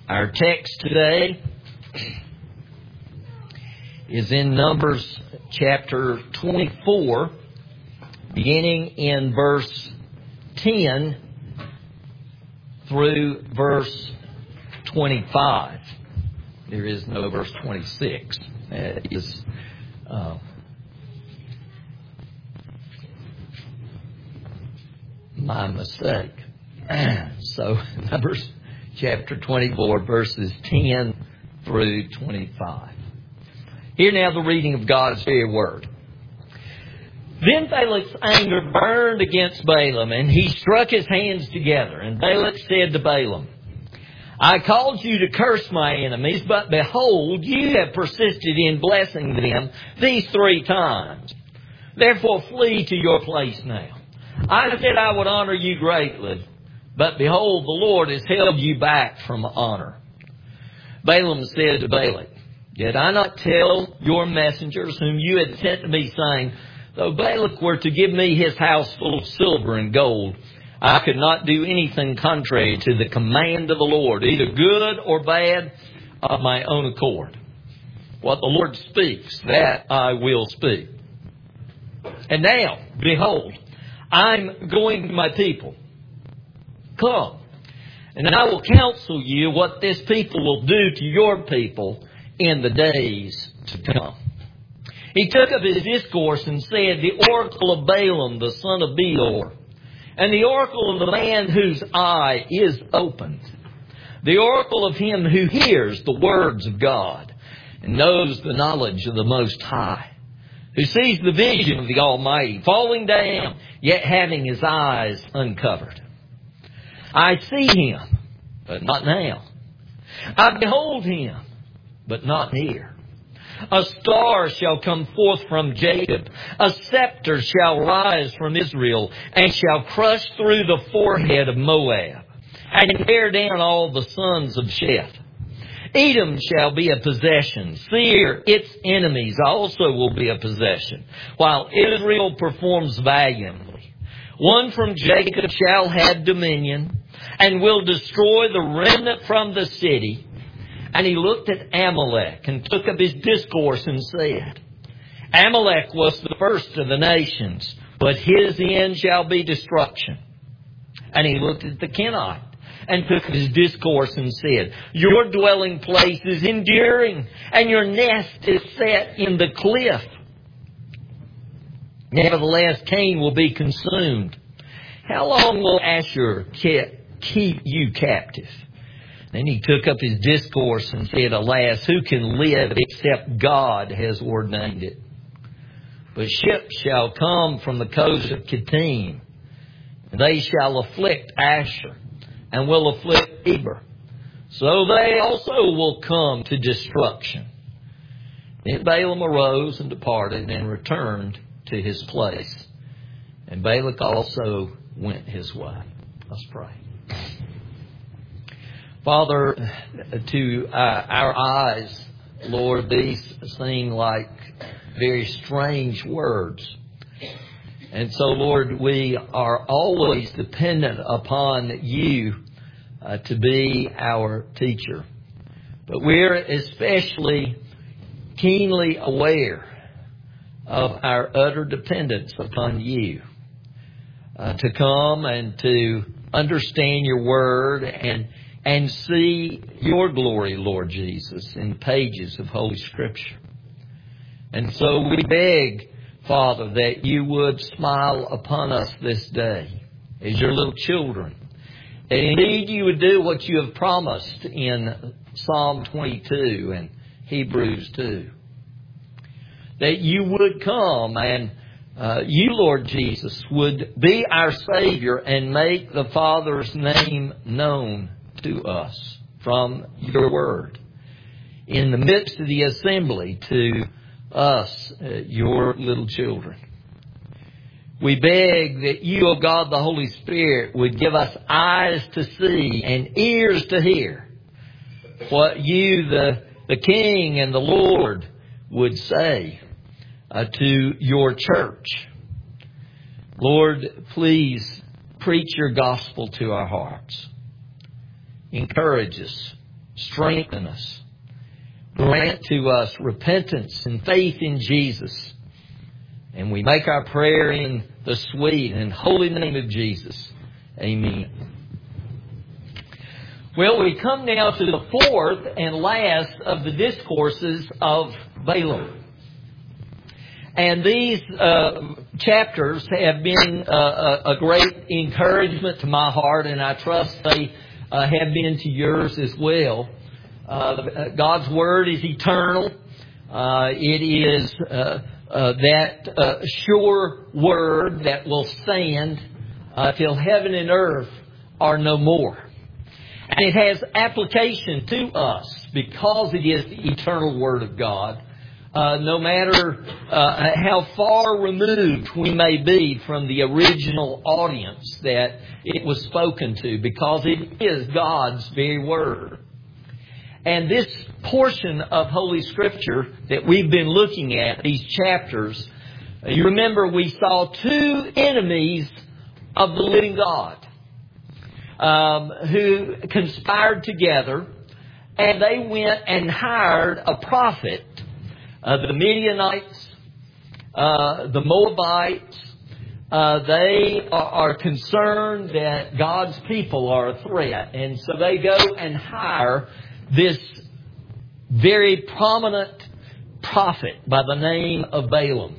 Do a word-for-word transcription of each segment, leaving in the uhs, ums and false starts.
Our text today is in Numbers chapter twenty-four, beginning in verse ten through verse twenty-five. There is no verse twenty-six. That is uh, my mistake. So, Numbers chapter twenty-four, verses ten through twenty-five. Hear now the reading of God's very word. Then Balak's anger burned against Balaam, and he struck his hands together. And Balak said to Balaam, I called you to curse my enemies, but behold, you have persisted in blessing them these three times. Therefore flee to your place now. I said I would honor you greatly, but behold, the Lord has held you back from honor. Balaam said to Balak, Did I not tell your messengers whom you had sent to me, saying, Though Balak were to give me his house full of silver and gold, I could not do anything contrary to the command of the Lord, either good or bad, of my own accord. What the Lord speaks, that I will speak. And now, behold, I'm going to my people. Come, and I will counsel you what this people will do to your people in the days to come. He took up his discourse and said, The oracle of Balaam, the son of Beor, and the oracle of the man whose eye is opened, the oracle of him who hears the words of God and knows the knowledge of the Most High, who sees the vision of the Almighty, falling down, yet having his eyes uncovered. I see him, but not now. I behold him, but not near. A star shall come forth from Jacob. A scepter shall rise from Israel, and shall crush through the forehead of Moab, and tear down all the sons of Sheth. Edom shall be a possession. Seir, its enemies, also will be a possession, while Israel performs valiantly. One from Jacob shall have dominion, and will destroy the remnant from the city. And he looked at Amalek and took up his discourse and said, Amalek was the first of the nations, but his end shall be destruction. And he looked at the Kenite and took up his discourse and said, Your dwelling place is enduring, and your nest is set in the cliff. Nevertheless, Cain will be consumed. How long will Asher keep you captive? Then he took up his discourse and said, Alas, who can live except God has ordained it? But ships shall come from the coast of Kittim, and they shall afflict Asher, and will afflict Eber. So they also will come to destruction. Then Balaam arose and departed, and returned to his place. And Balak also went his way. Let's pray. Father, to uh, our eyes, Lord, these seem like very strange words. And so, Lord, we are always dependent upon you uh, to be our teacher. But we're especially keenly aware of our utter dependence upon you uh, to come and to understand your word and And see your glory, Lord Jesus, in pages of Holy Scripture. And so we beg, Father, that you would smile upon us this day as your little children. That indeed you would do what you have promised in Psalm twenty-two and Hebrews two. That you would come and uh, you, Lord Jesus, would be our Savior and make the Father's name known to us from your word in the midst of the assembly to us, uh, your little children. We beg that you, O God, the Holy Spirit, would give us eyes to see and ears to hear what you, the, the King and the Lord, would say uh, to your church. Lord, please preach your gospel to our hearts. Encourage us, strengthen us. Grant to us repentance and faith in Jesus. And we make our prayer in the sweet and holy name of Jesus. Amen. Well, we come now to the fourth and last of the discourses of Balaam. And these uh, chapters have been uh, a great encouragement to my heart, and I trust they uh, have been to yours as well. Uh, God's Word is eternal. Uh, it is uh, uh, that uh, sure Word that will stand uh, till heaven and earth are no more. And it has application to us because it is the eternal Word of God. Uh, no matter uh, how far removed we may be from the original audience that it was spoken to, because it is God's very Word. And this portion of Holy Scripture that we've been looking at, these chapters, you remember we saw two enemies of the living God um, who conspired together, and they went and hired a prophet. Uh, the Midianites, uh, the Moabites, uh, they are, are concerned that God's people are a threat. And so they go and hire this very prominent prophet by the name of Balaam,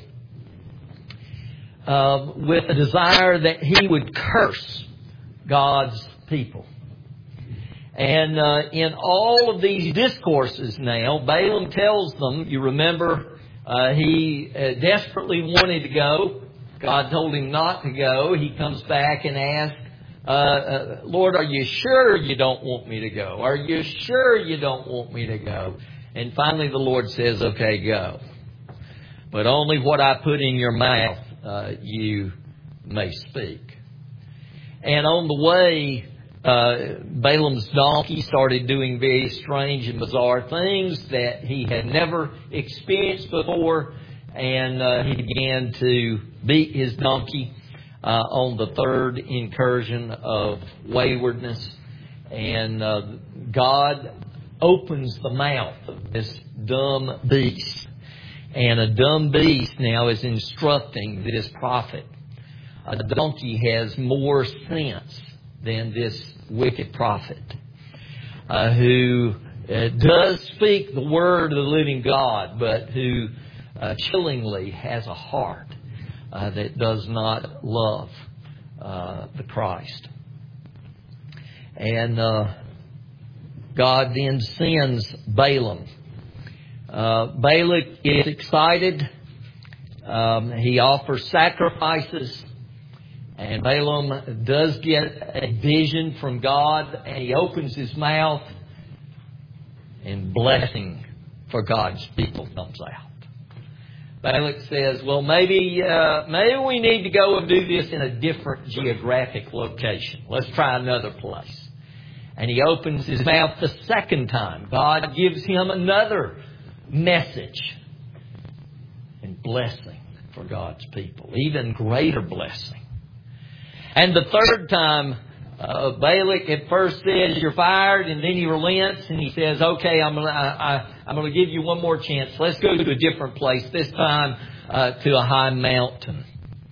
uh, with a desire that he would curse God's people. And uh, in all of these discourses now, Balaam tells them, you remember, uh, he uh, desperately wanted to go. God told him not to go. He comes back and asks, uh, uh, Lord, are you sure you don't want me to go? Are you sure you don't want me to go? And finally the Lord says, okay, go. But only what I put in your mouth uh, you may speak. And on the way, Uh, Balaam's donkey started doing very strange and bizarre things that he had never experienced before, and uh, he began to beat his donkey uh, on the third incursion of waywardness. And uh, God opens the mouth of this dumb beast, and a dumb beast now is instructing this prophet. A donkey has more sense than this wicked prophet, uh, who uh, does speak the word of the living God, but who uh, chillingly has a heart uh, that does not love uh, the Christ. And uh, God then sends Balaam. Uh, Balak is excited. Um, he offers sacrifices. And Balaam does get a vision from God, and he opens his mouth, and blessing for God's people comes out. Balak says, well, maybe uh, maybe we need to go and do this in a different geographic location. Let's try another place. And he opens his mouth the second time. God gives him another message and blessing for God's people, even greater blessing. And the third time, uh, Balak at first says, you're fired, and then he relents and he says, okay, I'm going to I, I'm going to give you one more chance. Let's go to a different place, this time uh, to a high mountain.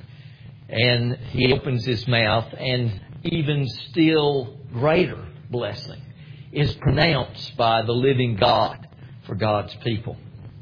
And he opens his mouth, and even still greater blessing is pronounced by the living God for God's people.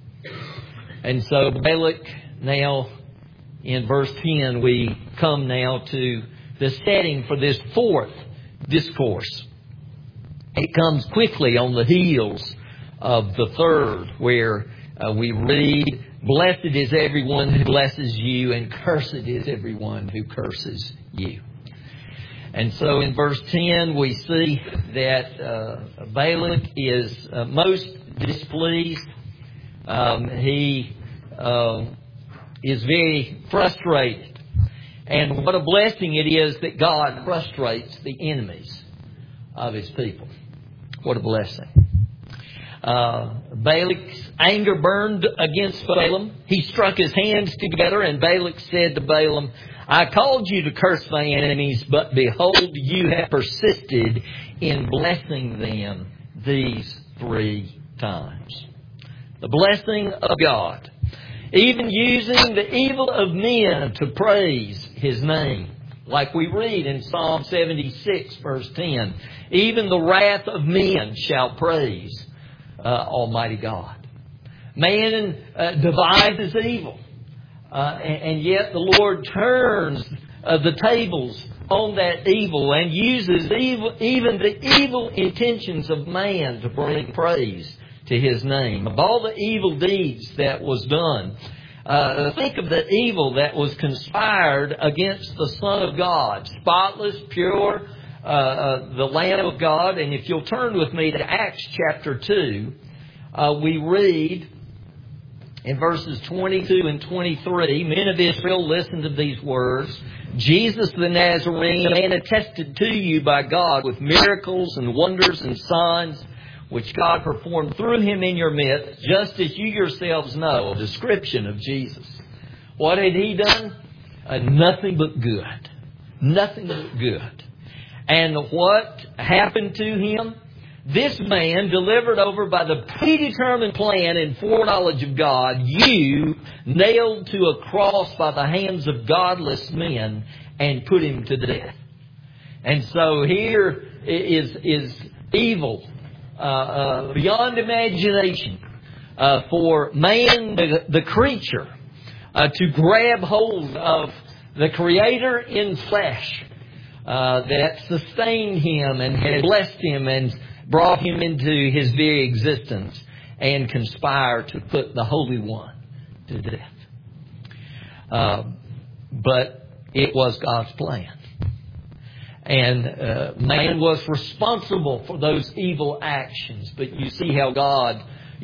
And so Balak, now in verse ten, we come now to the setting for this fourth discourse. It comes quickly on the heels of the third, where uh, we read, blessed is everyone who blesses you, and cursed is everyone who curses you. And so in verse ten, we see that uh, Balak is uh, most displeased. Um, he uh, is very frustrated. And what a blessing it is that God frustrates the enemies of His people. What a blessing. Uh, Balak's anger burned against Balaam. He struck his hands together, and Balak said to Balaam, I called you to curse thy enemies, but behold, you have persisted in blessing them these three times. The blessing of God. Even using the evil of men to praise His name. Like we read in Psalm seventy-six, verse ten. Even the wrath of men shall praise uh, Almighty God. Man uh, devises evil. Uh, and, and yet the Lord turns uh, the tables on that evil and uses evil, even the evil intentions of man to bring praise to His name. Of all the evil deeds that was done, uh, think of the evil that was conspired against the Son of God, spotless, pure, uh, uh, the Lamb of God. And if you'll turn with me to Acts chapter two, uh, we read in verses twenty-two and twenty-three, men of Israel, listen to these words. Jesus the Nazarene, a man attested to you by God with miracles and wonders and signs, which God performed through Him in your midst, just as you yourselves know. A description of Jesus. What had He done? Uh, nothing but good. Nothing but good. And what happened to Him? This man, delivered over by the predetermined plan and foreknowledge of God, you nailed to a cross by the hands of godless men and put Him to death. And so here is, is evil uh, uh, beyond imagination uh, for man, the, the creature, uh, to grab hold of the Creator in flesh uh, that sustained Him and had blessed Him and brought Him into His very existence and conspire to put the Holy One to death. Uh, but it was God's plan. And uh, man was responsible for those evil actions. But you see how God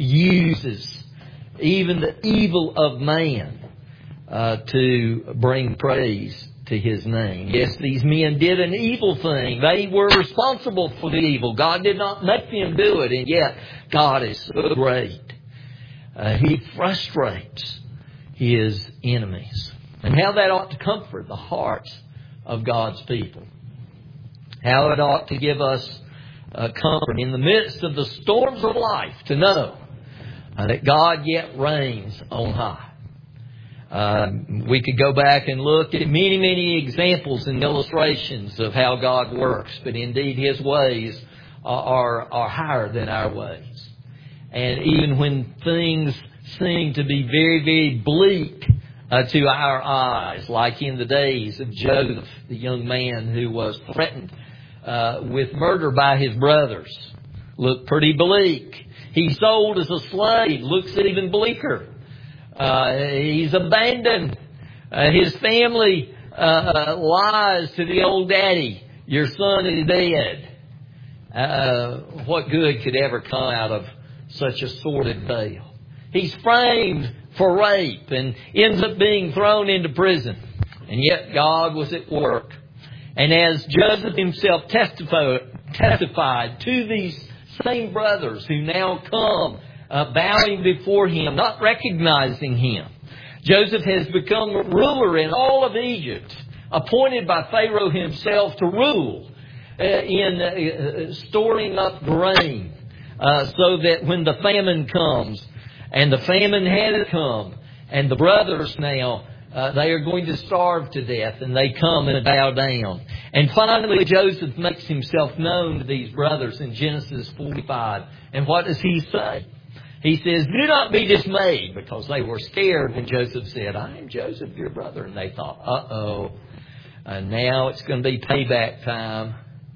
uses even the evil of man uh, to bring praise to His name. Yes, these men did an evil thing. They were responsible for the evil. God did not make them do it. And yet, God is so great. Uh, he frustrates His enemies. And how that ought to comfort the hearts of God's people. How it ought to give us uh, comfort in the midst of the storms of life to know uh, that God yet reigns on high. Uh, we could go back and look at many, many examples and illustrations of how God works. But indeed, His ways are, are, are higher than our ways. And even when things seem to be very, very bleak uh, to our eyes, like in the days of Joseph, the young man who was threatened uh, with murder by his brothers, looked pretty bleak. He's sold as a slave, looks even bleaker. Uh, he's abandoned. Uh, his family uh, lies to the old daddy. Your son is dead. Uh, what good could ever come out of such a sordid tale? He's framed for rape and ends up being thrown into prison. And yet God was at work. And as Joseph himself testified, testified to these same brothers who now come Uh, bowing before him, not recognizing him. Joseph has become ruler in all of Egypt, appointed by Pharaoh himself to rule uh, in uh, storing up grain uh, so that when the famine comes, and the famine had come, and the brothers now, uh, they are going to starve to death, and they come and bow down. And finally Joseph makes himself known to these brothers in Genesis forty-five. And what does he say? He says, do not be dismayed, because they were scared when Joseph said, I am Joseph, your brother. And they thought, uh-oh, uh, now it's going to be payback time.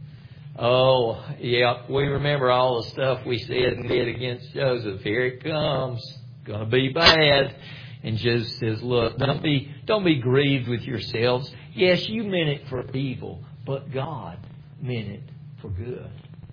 Oh, yeah, we remember all the stuff we said and did against Joseph. Here it comes. It's going to be bad. And Joseph says, look, don't be, don't be grieved with yourselves. Yes, you meant it for evil, but God meant it for good.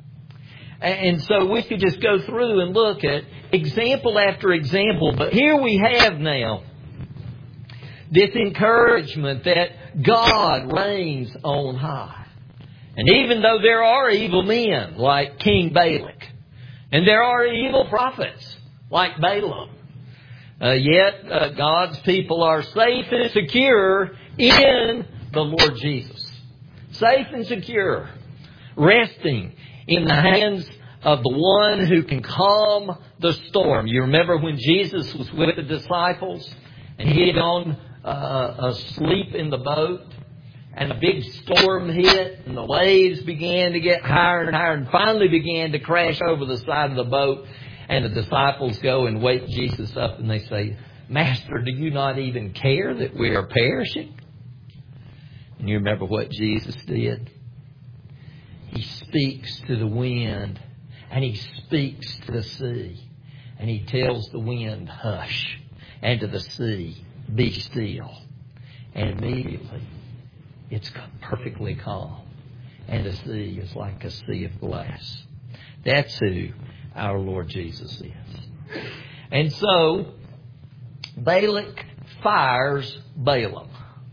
And so we could just go through and look at example after example. But here we have now this encouragement that God reigns on high. And even though there are evil men like King Balak, and there are evil prophets like Balaam, uh, yet uh, God's people are safe and secure in the Lord Jesus. Safe and secure, resting in the hands of the one who can calm the storm. You remember when Jesus was with the disciples and he had gone uh, asleep in the boat and a big storm hit and the waves began to get higher and higher and finally began to crash over the side of the boat, and the disciples go and wake Jesus up and they say, "Master, do you not even care that we are perishing?" And you remember what Jesus did? He speaks to the wind and He speaks to the sea. And He tells the wind, "Hush," and to the sea, "Be still." And immediately it's perfectly calm. And the sea is like a sea of glass. That's who our Lord Jesus is. And so Balak fires Balaam.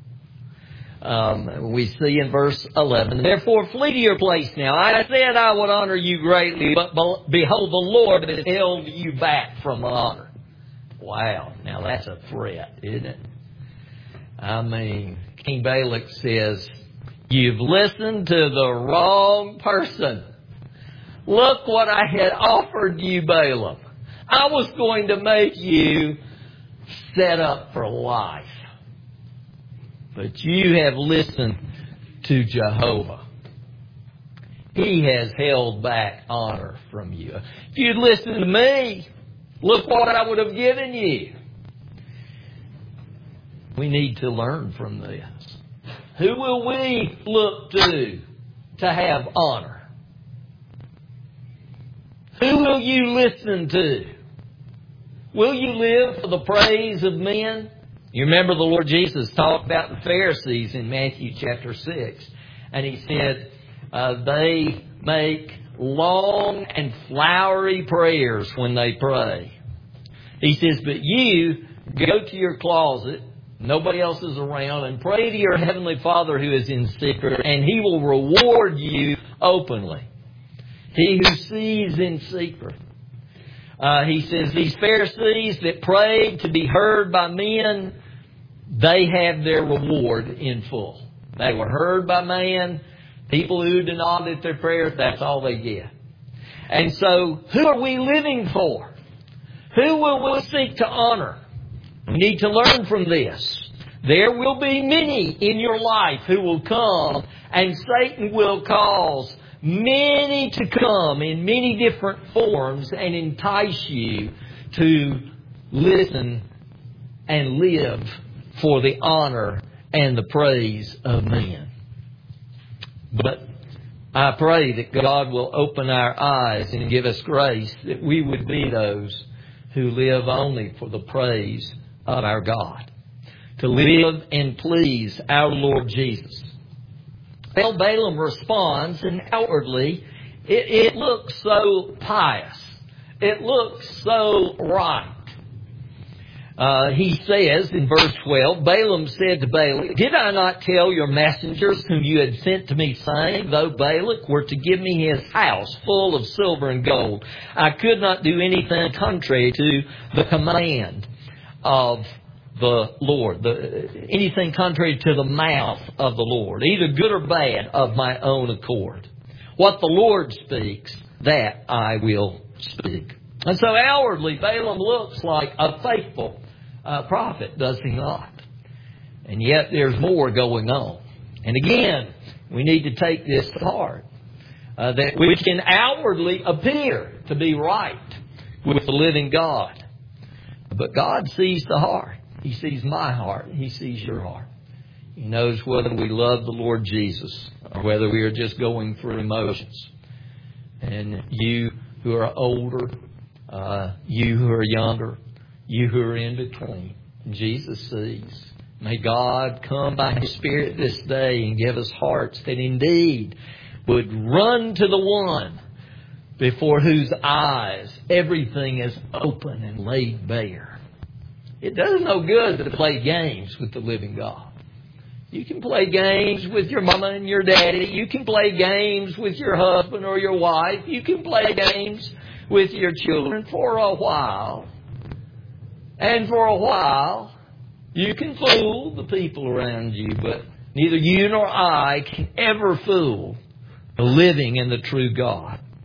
Um, we see in verse eleven, "Therefore flee to your place now. I said I would honor you greatly, but behold, the Lord has held you back from honor." Wow, now that's a threat, isn't it? I mean, King Balak says, "You've listened to the wrong person. Look what I had offered you, Balaam. I was going to make you set up for life. But you have listened to Jehovah. He has held back honor from you. If you'd listened to me, look what I would have given you." We need to learn from this. Who will we look to to have honor? Who will you listen to? Will you live for the praise of men? You remember the Lord Jesus talked about the Pharisees in Matthew chapter six. And He said, uh, they make long and flowery prayers when they pray. He says, but you go to your closet, nobody else is around, and pray to your Heavenly Father who is in secret, and He will reward you openly. He who sees in secret. Uh, he says, these Pharisees that prayed to be heard by men, they have their reward in full. They were heard by man. People who denied their prayers, that's all they get. And so, who are we living for? Who will we seek to honor? We need to learn from this. There will be many in your life who will come, and Satan will cause many to come in many different forms and entice you to listen and live for the honor and the praise of men. But I pray that God will open our eyes and give us grace that we would be those who live only for the praise of our God, to live and please our Lord Jesus. Well, Balaam responds, and outwardly it, it looks so pious. It looks so right. Uh, he says in verse twelve, Balaam said to Balak, did I not tell your messengers whom you had sent to me, saying, though Balak were to give me his house full of silver and gold, I could not do anything contrary to the command of the Lord, the, anything contrary to the mouth of the Lord, either good or bad, of my own accord. What the Lord speaks, that I will speak. And so outwardly, Balaam looks like a faithful uh, prophet, does he not? And yet there's more going on. And again, we need to take this to heart, uh, that we can outwardly appear to be right with the living God. But God sees the heart. He sees my heart. He sees your heart. He knows whether we love the Lord Jesus or whether we are just going through emotions. And you who are older, uh, you who are younger, you who are in between, Jesus sees. May God come by His Spirit this day and give us hearts that indeed would run to the one before whose eyes everything is open and laid bare. It does no good to play games with the living God. You can play games with your mama and your daddy. You can play games with your husband or your wife. You can play games with your children for a while. And for a while, you can fool the people around you, but neither you nor I can ever fool the living and the true God.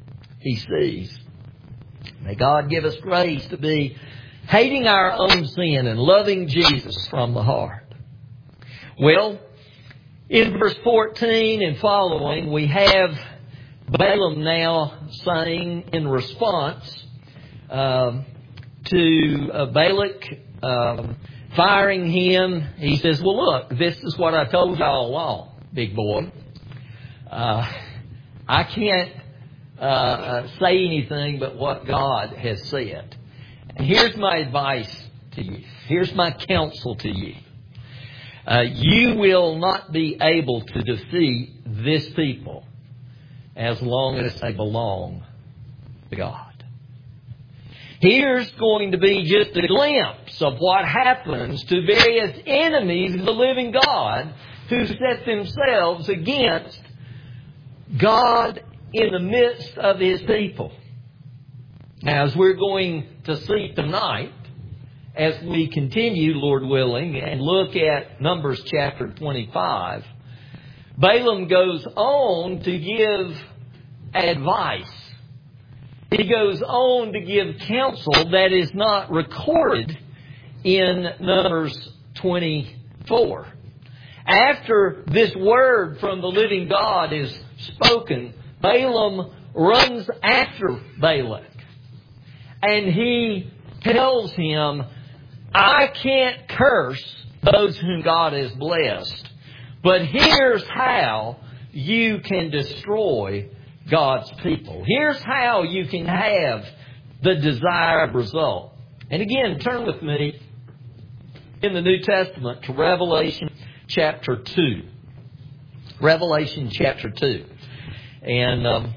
He sees. May God give us grace to be hating our own sin and loving Jesus from the heart. Well, in verse fourteen and following, we have Balaam now saying in response um, to uh, Balak um, firing him, he says, well, look, this is what I told you all along, big boy. Uh, I can't uh, uh, say anything but what God has said. And here's my advice to you. Here's my counsel to you. Uh, you will not be able to defeat this people as long as they belong to God. Here's going to be just a glimpse of what happens to various enemies of the living God who set themselves against God in the midst of His people. Now, as we're going to see tonight, as we continue, Lord willing, and look at Numbers chapter twenty-five, Balaam goes on to give advice. He goes on to give counsel that is not recorded in Numbers twenty-four. After this word from the living God is spoken, Balaam runs after Balak. And he tells him, I can't curse those whom God has blessed, but here's how you can destroy God's people. Here's how you can have the desired result. And again, turn with me in the New Testament to Revelation chapter two. Revelation chapter two. And um,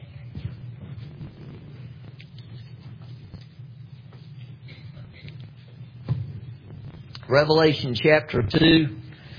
Revelation chapter two,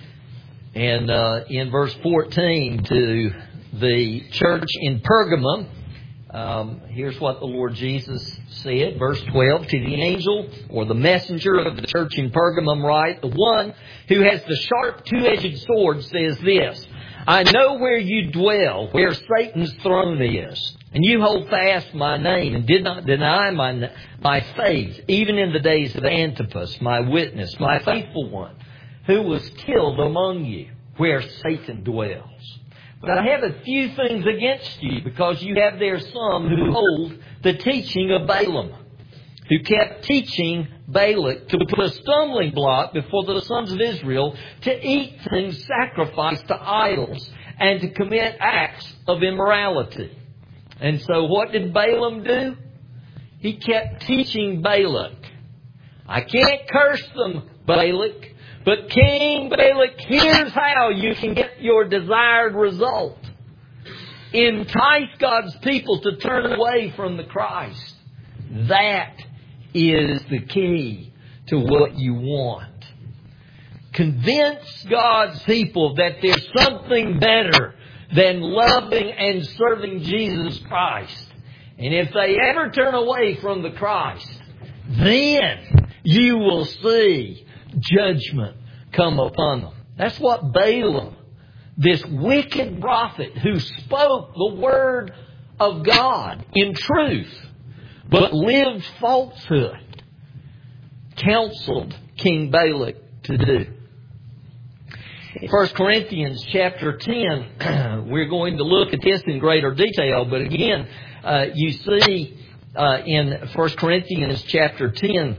and uh, in verse fourteen, to the church in Pergamum, um, here's what the Lord Jesus said. Verse twelve, to the angel or the messenger of the church in Pergamum write, the one who has the sharp two-edged sword says this, I know where you dwell, where Satan's throne is, and you hold fast my name and did not deny my, my faith, even in the days of Antipas, my witness, my faithful one, who was killed among you, where Satan dwells. But I have a few things against you, because you have there some who hold the teaching of Balaam, who kept teaching Balak to put a stumbling block before the sons of Israel to eat things sacrificed to idols and to commit acts of immorality. And so what did Balaam do? He kept teaching Balak. I can't curse them, Balak, but King Balak, here's how you can get your desired result. Entice God's people to turn away from the Christ. That is the key to what you want. Convince God's people that there's something better than loving and serving Jesus Christ. And if they ever turn away from the Christ, then you will see judgment come upon them. That's what Balaam, this wicked prophet who spoke the word of God in truth, but lived falsehood, counseled King Balak to do. In First Corinthians chapter ten, we're going to look at this in greater detail, but again, uh, you see uh, in First Corinthians chapter ten,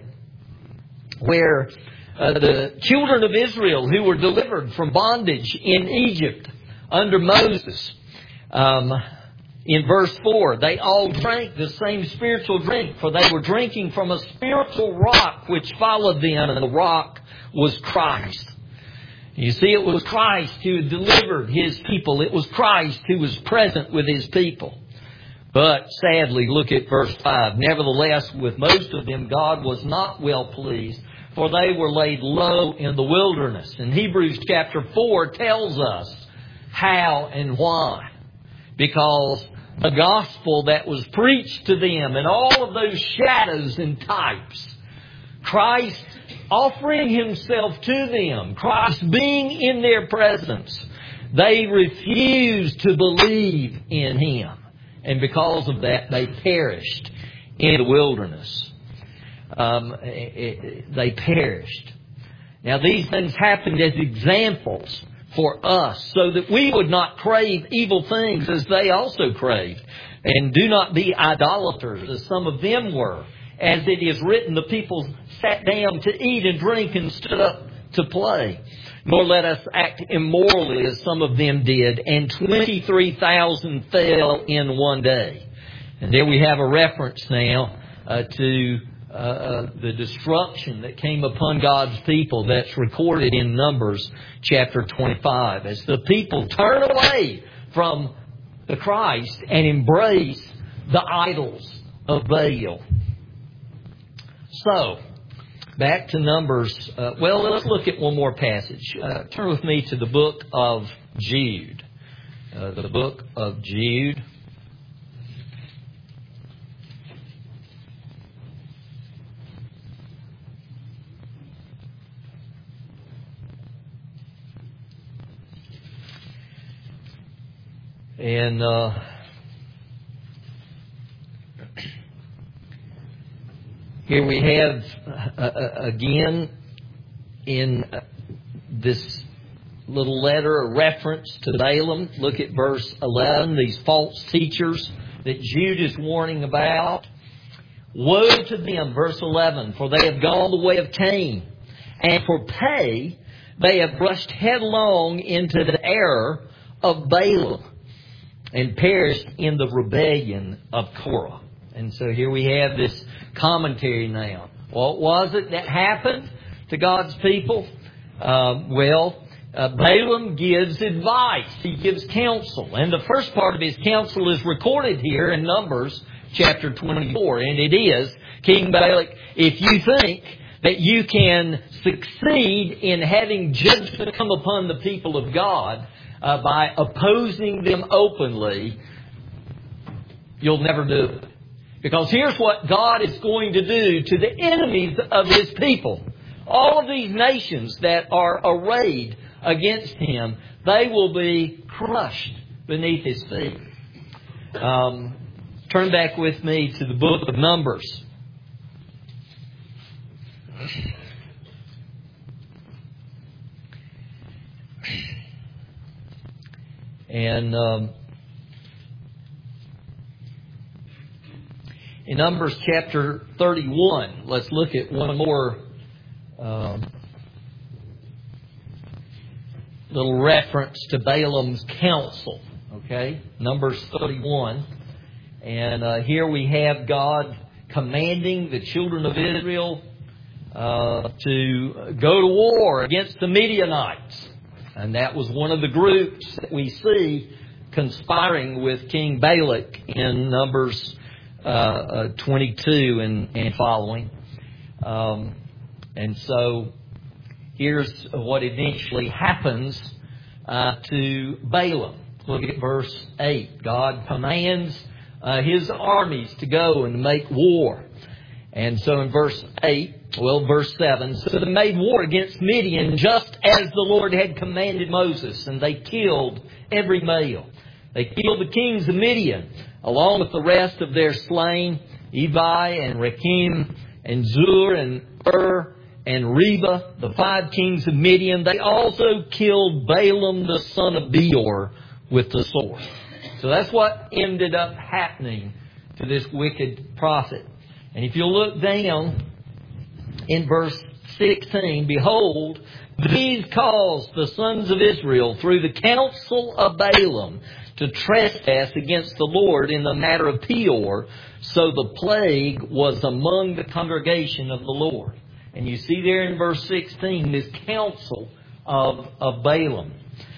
where uh, the children of Israel who were delivered from bondage in Egypt under Moses, um, in verse four, they all drank the same spiritual drink, for they were drinking from a spiritual rock which followed them, and the rock was Christ. You see, it was Christ who delivered His people. It was Christ who was present with His people. But sadly, look at verse five. Nevertheless, with most of them, God was not well pleased, for they were laid low in the wilderness. And Hebrews chapter four tells us how and why. Because the gospel that was preached to them and all of those shadows and types, Christ offering Himself to them, Christ being in their presence, they refused to believe in Him. And because of that, they perished in the wilderness. Um, it, it, they perished. Now, these things happened as examples for us, so that we would not crave evil things as they also craved. And do not be idolaters, as some of them were. As it is written, the people sat down to eat and drink and stood up to play. Nor let us act immorally, as some of them did. And twenty-three thousand fell in one day. And there we have a reference now uh, to uh, uh, the destruction that came upon God's people that's recorded in Numbers chapter twenty-five. As the people turn away from the Christ and embrace the idols of Baal. So, back to Numbers. Uh, well, let's look at one more passage. Uh, turn with me to the book of Jude. Uh, the book of Jude. And uh, here we have, uh, uh, again, in uh, this little letter, a reference to Balaam. Look at verse eleven, these false teachers that Jude is warning about. Woe to them, verse eleven, for they have gone the way of Cain, and for pay they have rushed headlong into the error of Balaam, and perished in the rebellion of Korah. And so here we have this commentary now. What was it that happened to God's people? Uh, well, uh, Balaam gives advice. He gives counsel. And the first part of his counsel is recorded here in Numbers chapter twenty-four. And it is, King Balak, if you think that you can succeed in having judgment come upon the people of God, Uh, by opposing them openly, you'll never do it. Because here's what God is going to do to the enemies of His people. All of these nations that are arrayed against Him, they will be crushed beneath His feet. Um, turn back with me to the book of Numbers. And um, in Numbers chapter thirty-one, let's look at one more um, little reference to Balaam's counsel. Okay, Numbers thirty-one. And uh, here we have God commanding the children of Israel uh, to go to war against the Midianites. And that was one of the groups that we see conspiring with King Balak in Numbers uh, uh, twenty-two and, and following. Um, and so here's what eventually happens uh, to Balaam. Look at verse eight. God commands uh, His armies to go and make war. And so in verse eight, well, verse seven, so they made war against Midian just as the Lord had commanded Moses, and they killed every male. They killed the kings of Midian, along with the rest of their slain, Evi and Rekem and Zur and Ur and Reba, the five kings of Midian. They also killed Balaam the son of Beor with the sword. So that's what ended up happening to this wicked prophet. And if you look down in verse sixteen, behold, these caused the sons of Israel through the counsel of Balaam to trespass against the Lord in the matter of Peor. So the plague was among the congregation of the Lord. And you see there in verse sixteen this counsel of, of Balaam.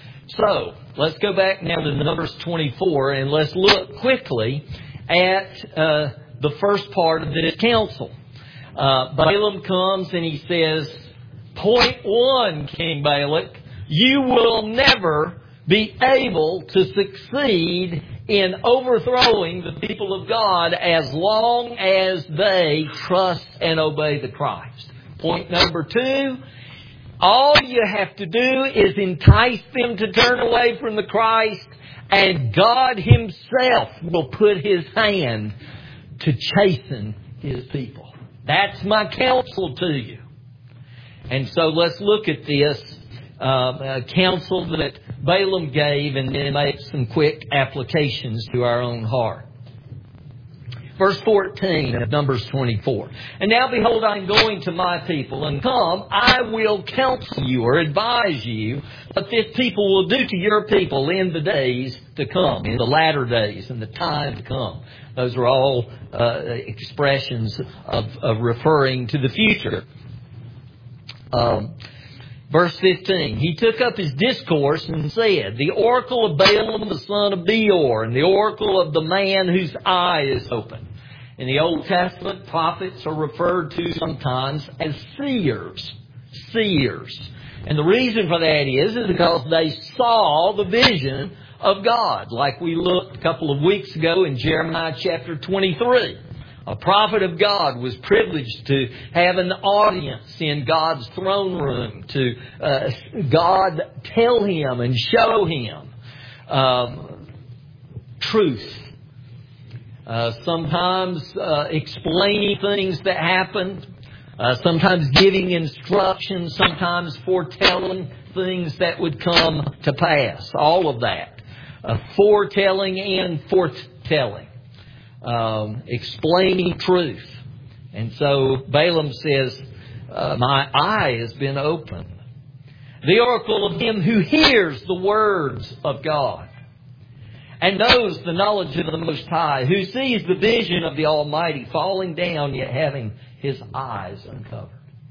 So let's go back now to Numbers twenty-four and let's look quickly at uh, the first part of this counsel. Uh, Balaam comes and he says, point one, King Balak, you will never be able to succeed in overthrowing the people of God as long as they trust and obey the Christ. Point number two, all you have to do is entice them to turn away from the Christ, And God Himself will put His hand to chasten His people. That's my counsel to you. And so let's look at this uh, uh, counsel that Balaam gave and then make some quick applications to our own heart. Verse fourteen of Numbers twenty-four. And now behold, I am going to my people, and come, I will counsel you or advise you what this people will do to your people in the days to come, in the latter days, in the time to come. Those are all uh, expressions of, of referring to the future. Um, verse fifteen, he took up his discourse and said, the oracle of Balaam the son of Beor, and the oracle of the man whose eye is open. In the Old Testament, prophets are referred to sometimes as seers. Seers. And the reason for that is, is because they saw the vision of God, like we looked a couple of weeks ago in Jeremiah chapter twenty-three. A prophet of God was privileged to have an audience in God's throne room, to uh, God tell him and show him um, truth. Uh, sometimes uh, explaining things that happened, uh, sometimes giving instructions, sometimes foretelling things that would come to pass. All of that. Uh, foretelling and foretelling. Um, explaining truth. And so Balaam says, uh, my eye has been opened. The oracle of him who hears the words of God and knows the knowledge of the Most High, who sees the vision of the Almighty falling down, yet having his eyes uncovered.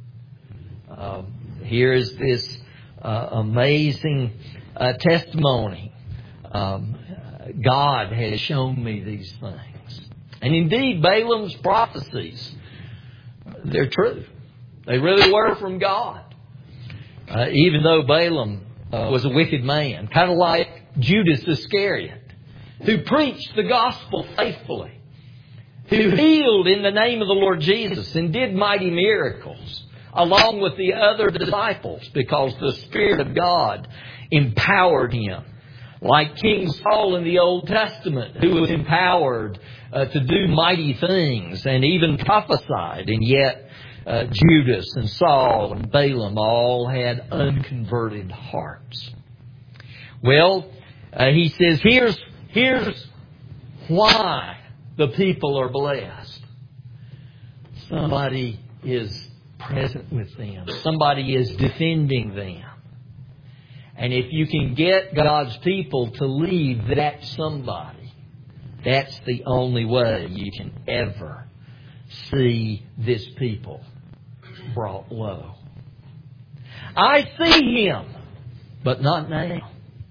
Um, here is this uh, amazing uh, testimony. Um, God has shown me these things. And indeed, Balaam's prophecies, they're true. They really were from God. Uh, even though Balaam uh, was a wicked man, kind of like Judas Iscariot, who preached the gospel faithfully, who healed in the name of the Lord Jesus and did mighty miracles, along with the other disciples, because the Spirit of God empowered him. Like King Saul in the Old Testament, who was empowered uh, to do mighty things and even prophesied. And yet uh, Judas and Saul and Balaam all had unconverted hearts. Well, uh, he says, here's, here's why the people are blessed. Somebody is present with them. Somebody is defending them. And if you can get God's people to leave that somebody, that's the only way you can ever see this people brought low. I see him, but not now.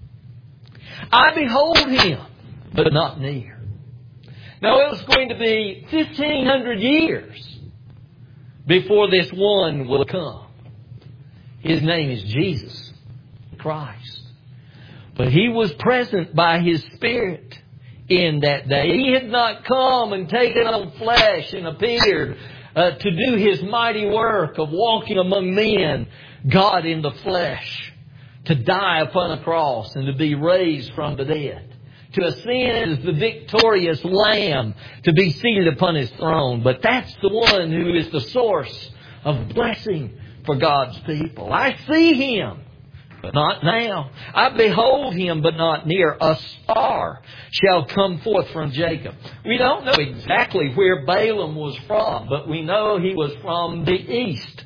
I behold him, but not near. Now it was going to be fifteen hundred years before this one will come. His name is Jesus Christ. But he was present by his Spirit in that day. He had not come and taken on flesh and appeared uh, to do his mighty work of walking among men, God in the flesh, to die upon a cross and to be raised from the dead, to ascend as the victorious Lamb, to be seated upon his throne. But that's the one who is the source of blessing for God's people. I see him, but not now. I behold him, but not near. A star shall come forth from Jacob. We don't know exactly where Balaam was from, but we know he was from the east.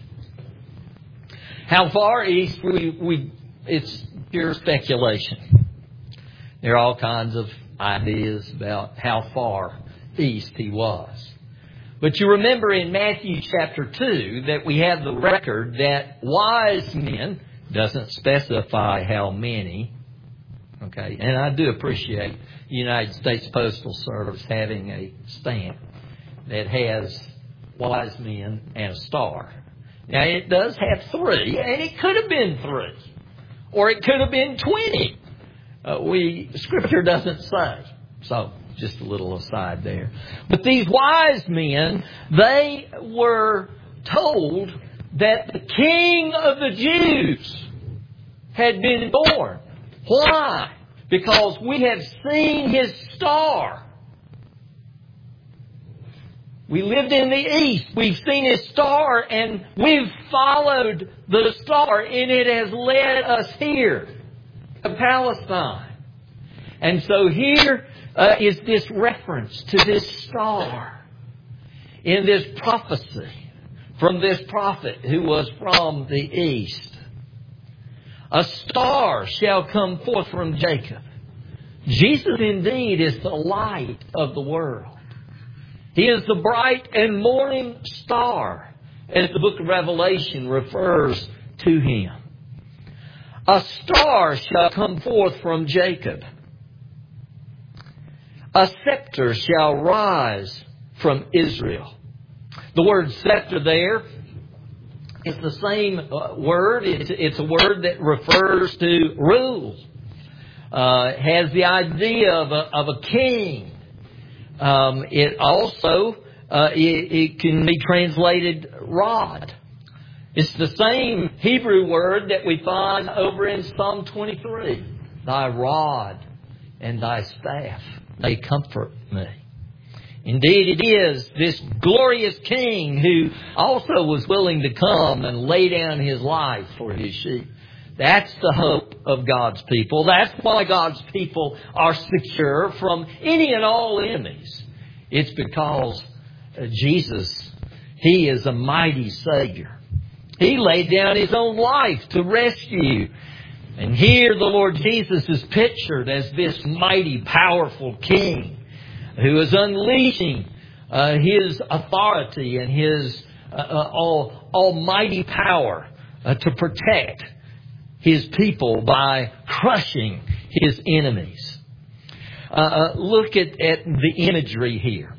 How far east? We, we, it's pure speculation. There are all kinds of ideas about how far east he was. But you remember in Matthew chapter two that we have the record that wise men, doesn't specify how many. Okay, and I do appreciate the United States Postal Service having a stamp that has wise men and a star. Now it does have three, and it could have been three, or it could have been twenty. Uh, we Scripture doesn't say. So just a little aside there. But these wise men, they were told that the King of the Jews had been born. Why? because we have seen His star. We lived in the east. We've seen His star, and we've followed the star, and it has led us here to Palestine. And so here uh, is this reference to this star in this prophecy from this prophet who was from the east. A star shall come forth from Jacob. Jesus indeed is the light of the world. He is the bright and morning star, as the book of Revelation refers to Him. A star shall come forth from Jacob. A scepter shall rise from Israel. The word scepter there is the same uh, word. It's, it's a word that refers to rule. Uh, it has the idea of a, of a king. Um, it also uh, it, it can be translated rod. It's the same Hebrew word that we find over in Psalm twenty-three. Thy rod and thy staff, they comfort me. Indeed, it is this glorious King who also was willing to come and lay down His life for His sheep. That's the hope of God's people. That's why God's people are secure from any and all enemies. It's because Jesus, He is a mighty Savior. He laid down His own life to rescue you. And here the Lord Jesus is pictured as this mighty, powerful King who is unleashing uh, His authority and His uh, uh, all, almighty power uh, to protect His people by crushing His enemies. Uh, uh, look at, at the imagery here.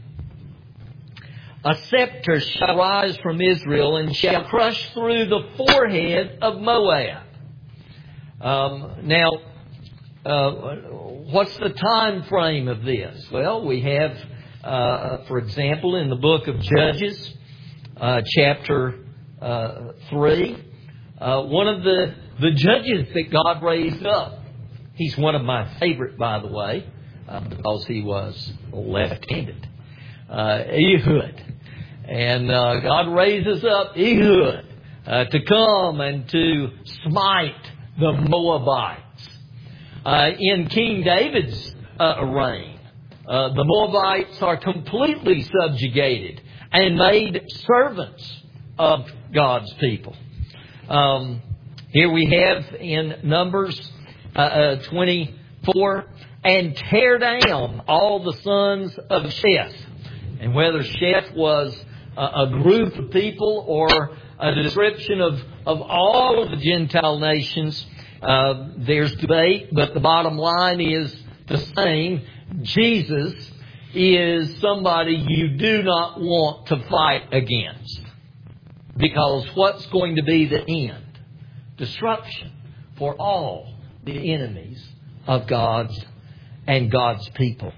A scepter shall rise from Israel and shall crush through the forehead of Moab. Um, now, uh, what's the time frame of this? Well, we have, uh, for example, in the book of Judges, uh, chapter uh, three, uh, one of the, the judges that God raised up. He's one of my favorite, by the way, uh, because he was left-handed. Uh, Ehud. And uh, God raises up Ehud uh, to come and to smite the Moabites. Uh, in King David's uh, reign, uh, the Moabites are completely subjugated and made servants of God's people. Um, here we have in Numbers uh, uh, twenty-four, and tear down all the sons of Sheth. And whether Sheth was a, a group of people or a description of, of all of the Gentile nations, uh, there's debate, but the bottom line is the same. Jesus is somebody you do not want to fight against. Because what's going to be the end? Destruction for all the enemies of God's and God's people.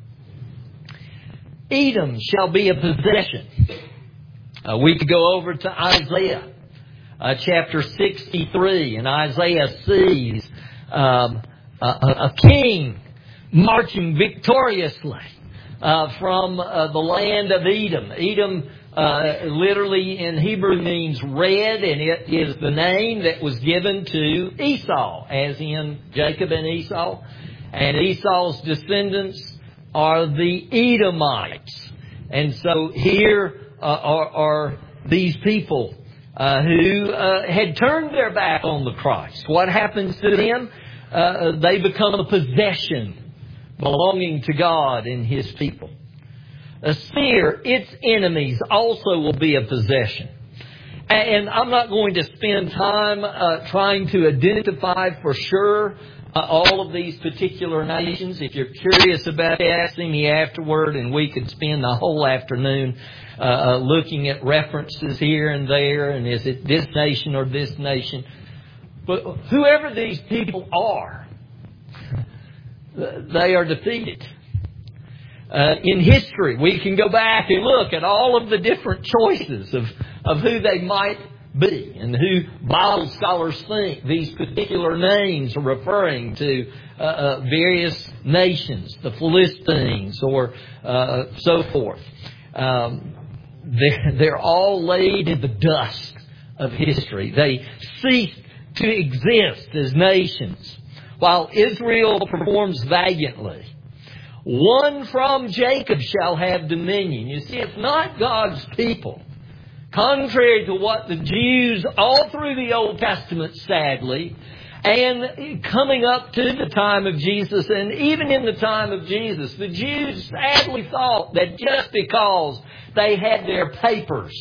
Edom shall be a possession. Uh, we could go over to Isaiah uh, chapter sixty-three, and Isaiah sees um, a, a king marching victoriously uh, from uh, the land of Edom. Edom Uh, literally in Hebrew means red, and it is the name that was given to Esau, as in Jacob and Esau. And Esau's descendants are the Edomites. And so here uh, are, are these people uh, who uh, had turned their back on the Christ. What happens to them? Uh, they become a possession belonging to God and His people. Assyria, its enemies, also will be a possession. And I'm not going to spend time uh, trying to identify for sure uh, all of these particular nations. If you're curious about it, ask me afterward, and we could spend the whole afternoon uh, uh, looking at references here and there, and is it this nation or this nation. But whoever these people are, they are defeated. Uh, in history, we can go back and look at all of the different choices of, of who they might be, and who Bible scholars think these particular names are referring to uh, uh, various nations, the Philistines or uh, so forth. Um, they're, they're all laid in the dust of history. They ceased to exist as nations, while Israel performs valiantly. One from Jacob shall have dominion. You see, it's not God's people. Contrary to what the Jews all through the Old Testament, sadly, and coming up to the time of Jesus, and even in the time of Jesus, the Jews sadly thought that just because they had their papers.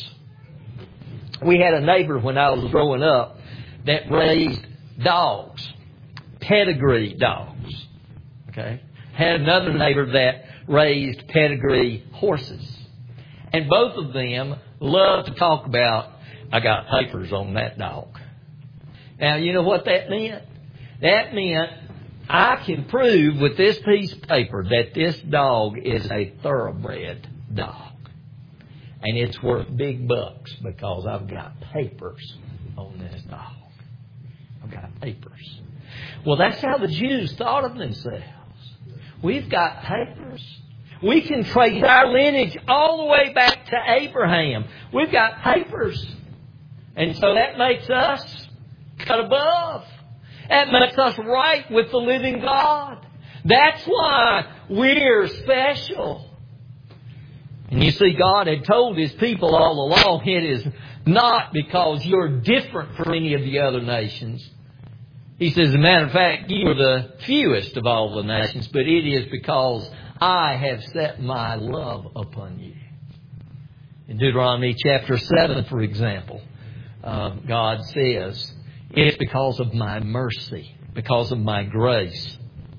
We had a neighbor when I was growing up that raised dogs, pedigree dogs. Okay? Had another neighbor that raised pedigree horses. And both of them loved to talk about, I got papers on that dog. Now, you know what that meant? That meant I can prove with this piece of paper that this dog is a thoroughbred dog. And it's worth big bucks because I've got papers on this dog. I've got papers. Well, that's how the Jews thought of themselves. We've got papers. We can trace our lineage all the way back to Abraham. We've got papers. And so that makes us cut above. That makes us right with the living God. That's why we're special. And you see, God had told His people all along, it is not because you're different from any of the other nations. He says, as a matter of fact, you are the fewest of all the nations, but it is because I have set my love upon you. In Deuteronomy chapter seven, for example, uh, God says, it's because of my mercy, because of my grace.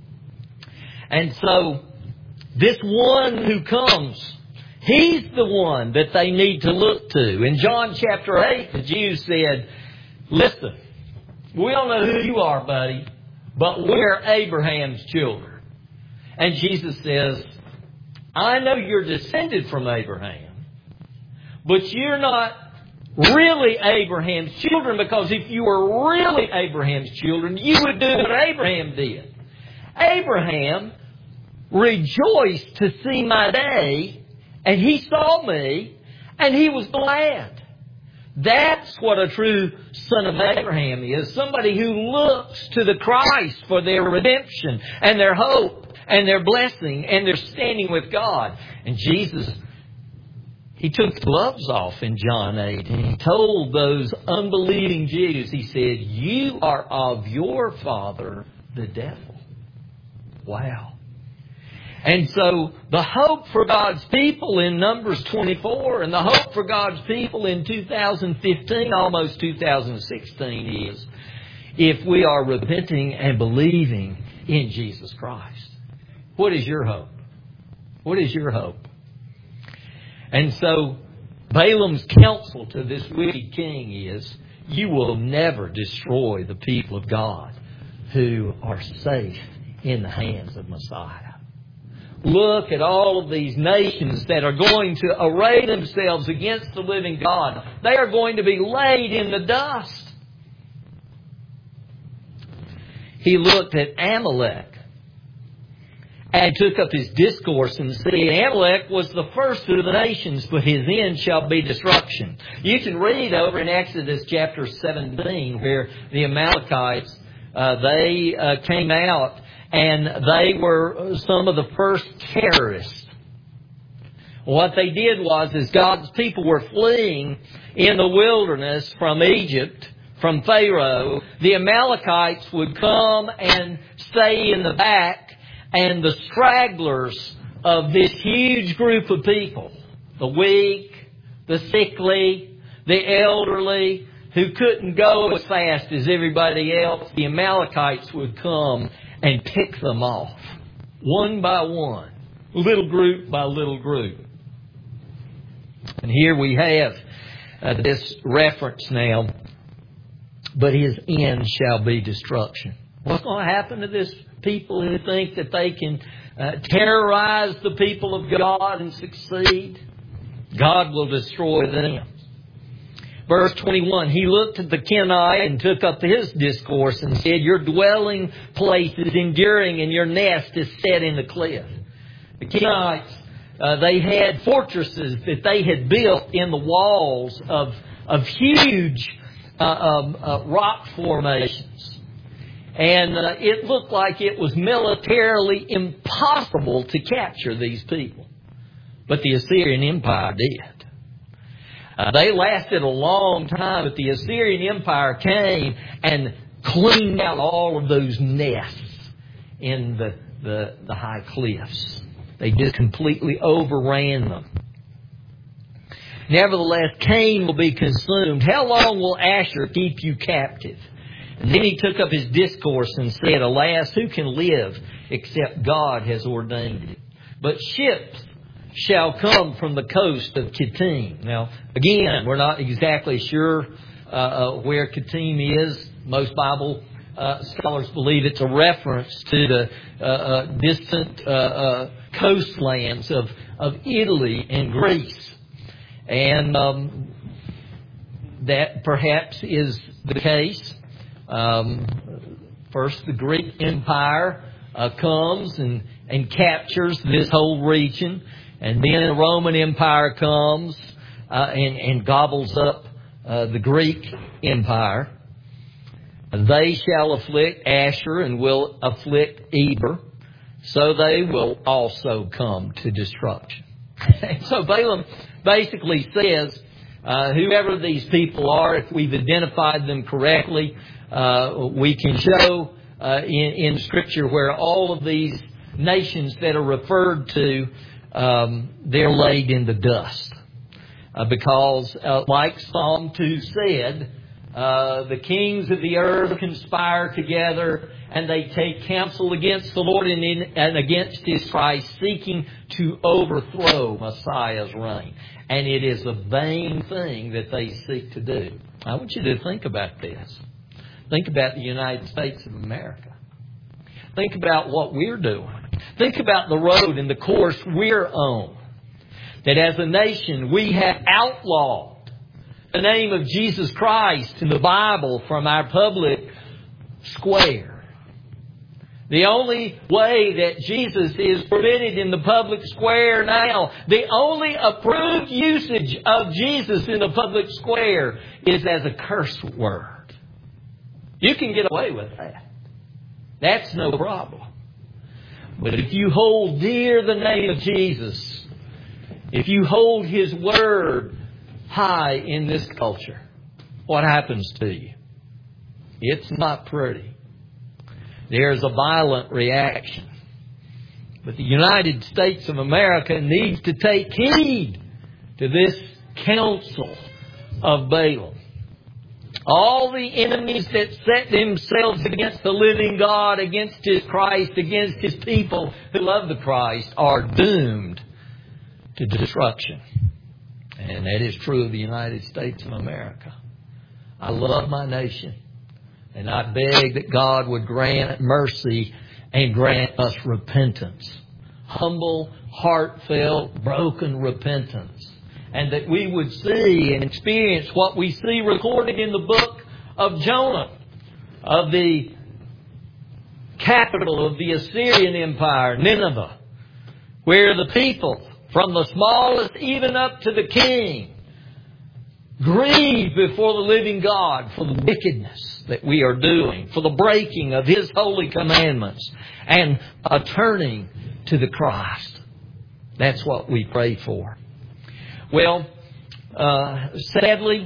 And so, this one who comes, He's the one that they need to look to. In John chapter eight, the Jews said, listen, we don't know who you are, buddy, but we're Abraham's children. And Jesus says, I know you're descended from Abraham, but you're not really Abraham's children, because if you were really Abraham's children, you would do what Abraham did. Abraham rejoiced to see my day, and he saw me, and he was glad. That's what a true son of Abraham is. Somebody who looks to the Christ for their redemption and their hope and their blessing and their standing with God. And Jesus, He took the gloves off in John eight, and He told those unbelieving Jews, He said, you are of your father, the devil. Wow. And so the hope for God's people in Numbers twenty-four and the hope for God's people in two thousand fifteen, almost two thousand sixteen, is if we are repenting and believing in Jesus Christ. What is your hope? What is your hope? And so Balaam's counsel to this wicked king is, you will never destroy the people of God who are safe in the hands of Messiah. Look at all of these nations that are going to array themselves against the living God. They are going to be laid in the dust. He looked at Amalek and took up his discourse and said, Amalek was the first of the nations, but his end shall be destruction. You can read over in Exodus chapter seventeen where the Amalekites, uh, they uh, came out. And they were some of the first terrorists. What they did was, as God's people were fleeing in the wilderness from Egypt, from Pharaoh, the Amalekites would come and stay in the back, and the stragglers of this huge group of people, the weak, the sickly, the elderly, who couldn't go as fast as everybody else, the Amalekites would come and pick them off, one by one, little group by little group. And here we have uh, this reference now, but his end shall be destruction. What's going to happen to this people who think that they can uh, terrorize the people of God and succeed? God will destroy them. Verse twenty-one, he looked at the Kenite and took up his discourse and said, your dwelling place is enduring and your nest is set in the cliff. The Kenites, uh, they had fortresses that they had built in the walls of, of huge uh, um, uh, rock formations. And uh, it looked like it was militarily impossible to capture these people. But the Assyrian Empire did. Uh, they lasted a long time, but the Assyrian Empire came and cleaned out all of those nests in the, the, the high cliffs. They just completely overran them. Nevertheless, Cain will be consumed. How long will Asher keep you captive? And then he took up his discourse and said, alas, who can live except God has ordained it? But ships shall come from the coast of Kittim. Now, again, we're not exactly sure uh, uh, where Kittim is. Most Bible uh, scholars believe it's a reference to the uh, uh, distant uh, uh, coastlands of, of Italy and Greece. And um, that perhaps is the case. Um, first, the Greek Empire uh, comes and, and captures this whole region. And then the Roman Empire comes uh, and, and gobbles up uh, the Greek Empire. They shall afflict Asher and will afflict Eber, so they will also come to destruction. So Balaam basically says, uh, whoever these people are, if we've identified them correctly, uh, we can show uh, in, in Scripture where all of these nations that are referred to, Um, they're laid in the dust. Uh, because, uh, like Psalm two said, uh, the kings of the earth conspire together and they take counsel against the Lord and, in, and against His Christ, seeking to overthrow Messiah's reign. And it is a vain thing that they seek to do. I want you to think about this. Think about the United States of America. Think about what we're doing. Think about the road and the course we're on. That as a nation we have outlawed the name of Jesus Christ in the Bible from our public square. The only way that Jesus is permitted in the public square now, the only approved usage of Jesus in the public square is as a curse word. You can get away with that. That's no problem. But if you hold dear the name of Jesus, if you hold His Word high in this culture, what happens to you? It's not pretty. There's a violent reaction. But the United States of America needs to take heed to this counsel of Balaam. All the enemies that set themselves against the living God, against His Christ, against His people who love the Christ, are doomed to destruction. And that is true of the United States of America. I love my nation. And I beg that God would grant mercy and grant us repentance. Humble, heartfelt, broken repentance. And that we would see and experience what we see recorded in the book of Jonah, of the capital of the Assyrian Empire, Nineveh, where the people, from the smallest even up to the king, grieve before the living God for the wickedness that we are doing, for the breaking of His holy commandments, and a turning to the Christ. That's what we pray for. Well, uh, sadly,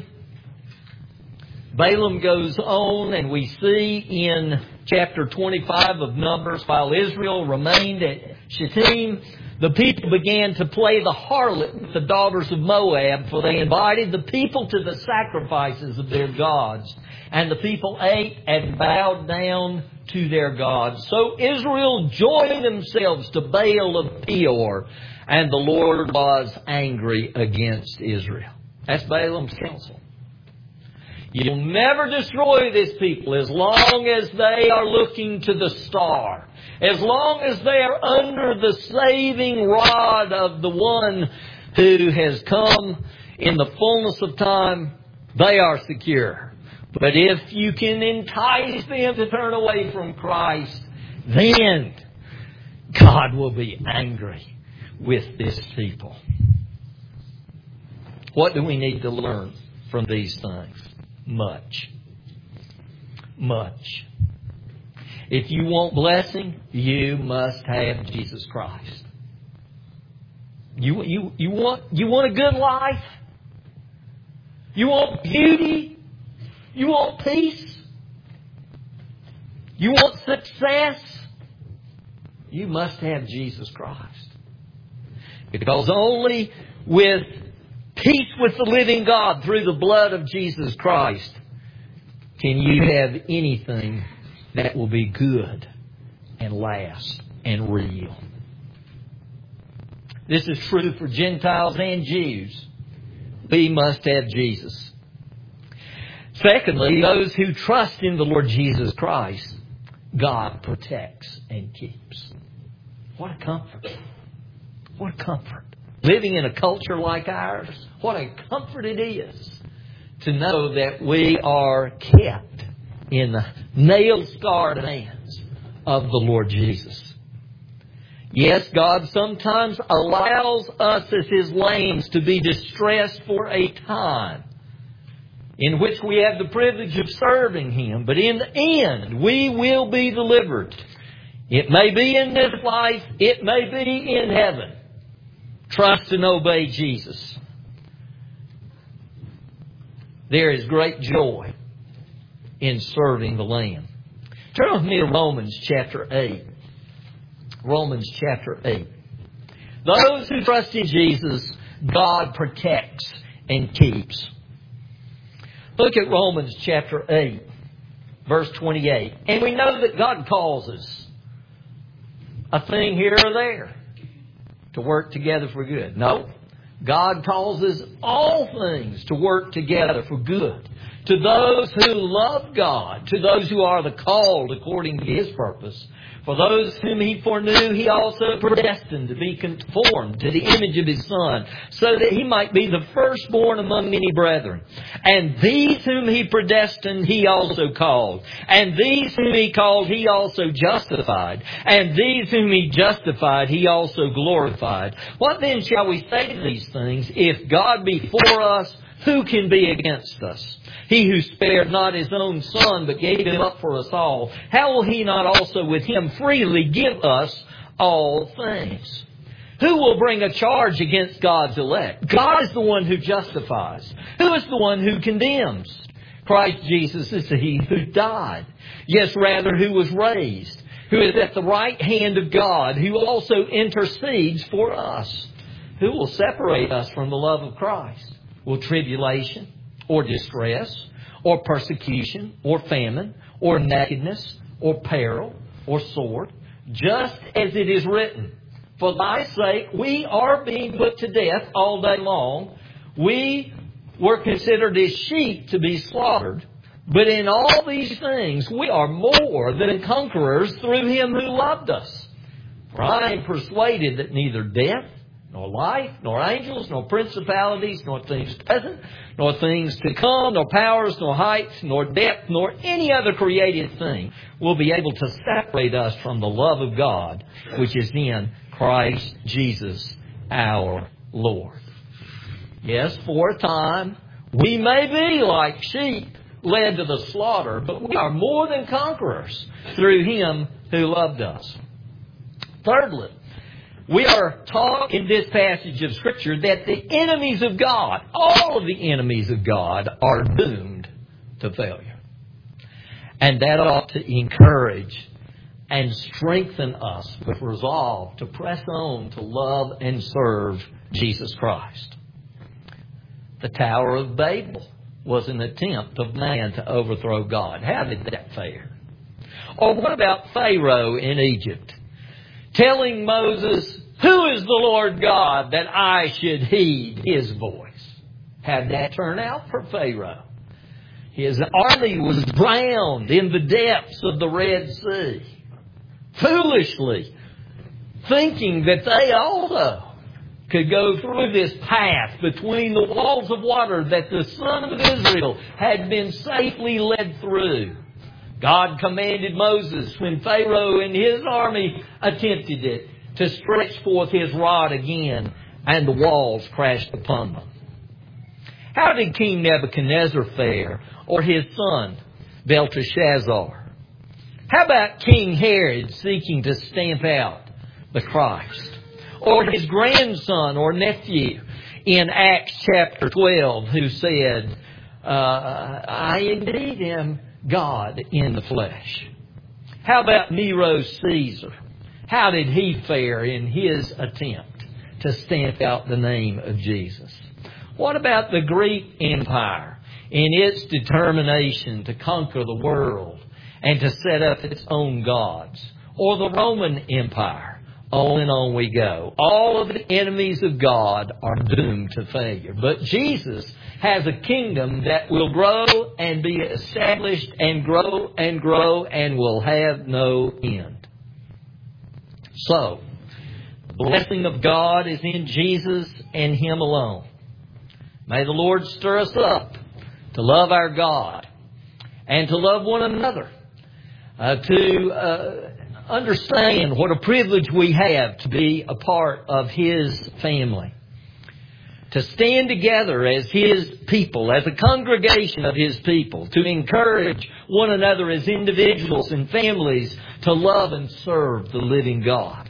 Balaam goes on, and we see in chapter twenty-five of Numbers, while Israel remained at Shittim, the people began to play the harlot with the daughters of Moab, for they invited the people to the sacrifices of their gods. And the people ate and bowed down to their gods. So Israel joined themselves to Baal of Peor, and the Lord was angry against Israel. That's Balaam's counsel. You'll never destroy this people as long as they are looking to the star. As long as they are under the saving rod of the one who has come in the fullness of time, they are secure. But if you can entice them to turn away from Christ, then God will be angry with this people. What do we need to learn from these things? Much. Much. If you want blessing, you must have Jesus Christ. You, you, you, want, you want a good life? You want beauty? You want peace? You want success? You must have Jesus Christ. Because only with peace with the living God through the blood of Jesus Christ can you have anything that will be good and last and real. This is true for Gentiles and Jews. We must have Jesus. Secondly, those who trust in the Lord Jesus Christ, God protects and keeps. What a comfort. What a comfort. Living in a culture like ours, what a comfort it is to know that we are kept in the nail-scarred hands of the Lord Jesus. Yes, God sometimes allows us as His lambs to be distressed for a time in which we have the privilege of serving Him. But in the end, we will be delivered. It may be in this life, it may be in heaven. Trust and obey Jesus. There is great joy in serving the Lamb. Turn with me to Romans chapter eight. Romans chapter eight. Those who trust in Jesus, God protects and keeps. Look at Romans chapter eight, verse twenty-eight. And we know that God causes a thing here or there to work together for good. No. God causes all things to work together for good to those who love God, to those who are the called according to His purpose. For those whom He foreknew, He also predestined to be conformed to the image of His Son, so that He might be the firstborn among many brethren. And these whom He predestined, He also called. And these whom He called, He also justified. And these whom He justified, He also glorified. What then shall we say to these things? If God be for us, who can be against us? He who spared not His own Son, but gave Him up for us all, how will He not also with Him freely give us all things? Who will bring a charge against God's elect? God is the one who justifies. Who is the one who condemns? Christ Jesus is He who died. Yes, rather, who was raised, who is at the right hand of God, who also intercedes for us. Who will separate us from the love of Christ? Will tribulation, or distress, or persecution, or famine, or nakedness, or peril, or sword? Just as it is written, for thy sake we are being put to death all day long. We were considered as sheep to be slaughtered. But in all these things we are more than conquerors through Him who loved us. For I am persuaded that neither death, nor life, nor angels, nor principalities, nor things present, nor things to come, nor powers, nor heights, nor depth, nor any other created thing will be able to separate us from the love of God, which is in Christ Jesus our Lord. Yes, for a time, we may be like sheep led to the slaughter, but we are more than conquerors through Him who loved us. Thirdly, we are taught in this passage of Scripture that the enemies of God, all of the enemies of God, are doomed to failure. And that ought to encourage and strengthen us with resolve to press on to love and serve Jesus Christ. The Tower of Babel was an attempt of man to overthrow God. How did that fare? Or what about Pharaoh in Egypt, telling Moses, who is the Lord God that I should heed His voice? How did that turn out for Pharaoh? His army was drowned in the depths of the Red Sea, foolishly thinking that they also could go through this path between the walls of water that the Son of Israel had been safely led through. God commanded Moses, when Pharaoh and his army attempted it, to stretch forth his rod again, and the walls crashed upon them. How did King Nebuchadnezzar fare, or his son Belteshazzar? How about King Herod seeking to stamp out the Christ? Or his grandson or nephew in Acts chapter twelve, who said, uh, I indeed am God in the flesh. How about Nero Caesar? How did he fare in his attempt to stamp out the name of Jesus? What about the Greek Empire in its determination to conquer the world and to set up its own gods? Or the Roman Empire? On and on we go. All of the enemies of God are doomed to failure. But Jesus has a kingdom that will grow and be established and grow and grow and will have no end. So, the blessing of God is in Jesus and Him alone. May the Lord stir us up to love our God and to love one another, uh, to uh, understand what a privilege we have to be a part of His family, to stand together as His people, as a congregation of His people, to encourage one another as individuals and families to love and serve the living God.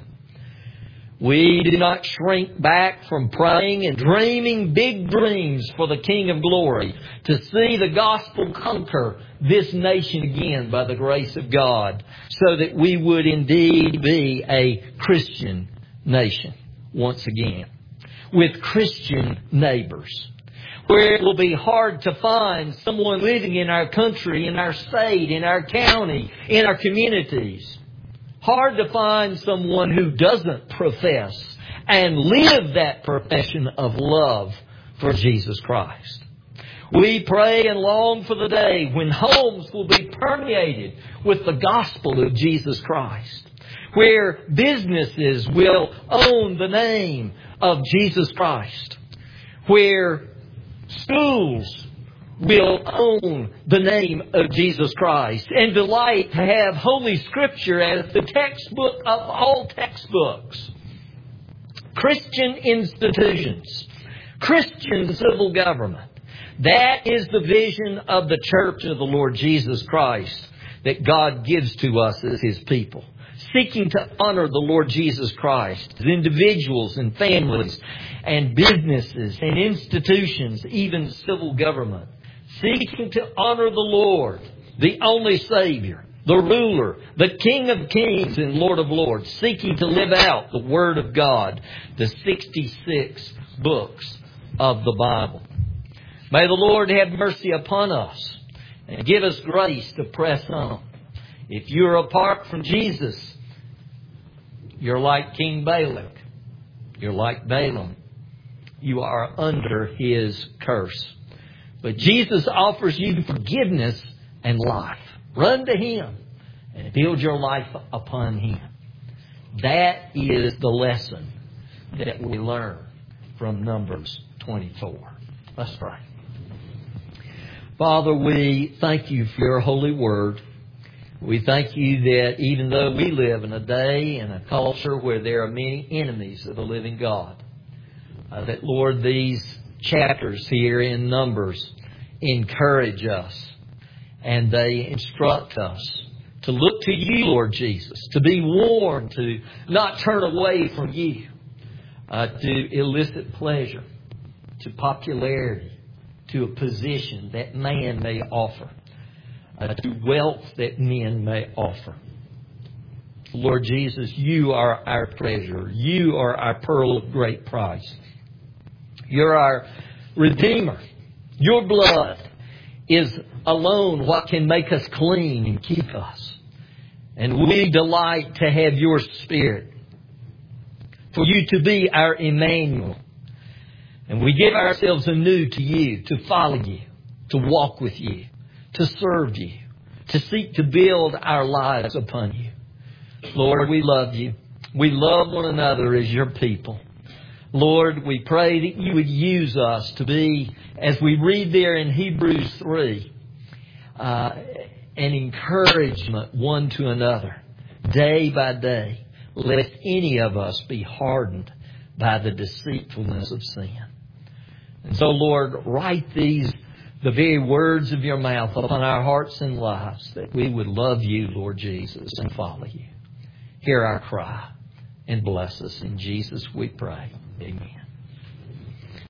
We do not shrink back from praying and dreaming big dreams for the King of Glory, to see the gospel conquer this nation again by the grace of God, so that we would indeed be a Christian nation once again, with Christian neighbors, where it will be hard to find someone living in our country, in our state, in our county, in our communities. Hard to find someone who doesn't profess and live that profession of love for Jesus Christ. We pray and long for the day when homes will be permeated with the gospel of Jesus Christ, where businesses will own the name of Jesus Christ, where schools will own the name of Jesus Christ and delight to have Holy Scripture as the textbook of all textbooks. Christian institutions, Christian civil government. That is the vision of the church of the Lord Jesus Christ that God gives to us as His people, seeking to honor the Lord Jesus Christ as individuals and families and businesses and institutions, even civil government, seeking to honor the Lord, the only Savior, the ruler, the King of kings and Lord of lords, seeking to live out the Word of God, the sixty-six books of the Bible. May the Lord have mercy upon us and give us grace to press on. If you're apart from Jesus, you're like King Balak. You're like Balaam. You are under his curse. But Jesus offers you forgiveness and life. Run to Him and build your life upon Him. That is the lesson that we learn from Numbers twenty-four. Let's pray. Father, we thank You for Your holy word. We thank You that even though we live in a day and a culture where there are many enemies of the living God, uh, that, Lord, these chapters here in Numbers encourage us and they instruct us to look to You, Lord Jesus, to be warned, to not turn away from You, uh, to illicit pleasure, to popularity, to a position that man may offer, uh, to wealth that men may offer. Lord Jesus, You are our treasure. You are our pearl of great price. You're our Redeemer. Your blood is alone what can make us clean and keep us. And we delight to have Your Spirit, for You to be our Emmanuel. And we give ourselves anew to You, to follow You, to walk with You, to serve You, to seek to build our lives upon You. Lord, we love You. We love one another as Your people. Lord, we pray that you would use us to be, as we read there in Hebrews three, uh, an encouragement one to another, day by day, lest any of us be hardened by the deceitfulness of sin. And so, Lord, write these, the very words of your mouth, upon our hearts and lives, that we would love you, Lord Jesus, and follow you. Hear our cry and bless us. In Jesus we pray. Amen.